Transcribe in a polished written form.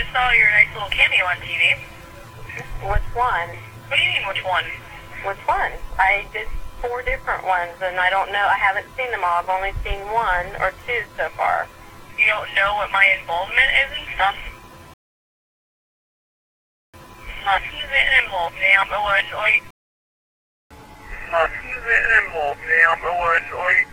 just saw your nice little cameo on TV. Which one? What do you mean, which one? Which one? I did 4 different ones, and I don't know. I haven't seen them all. I've only seen 1 or 2 so far. You don't know what my involvement is and stuff? Involved now,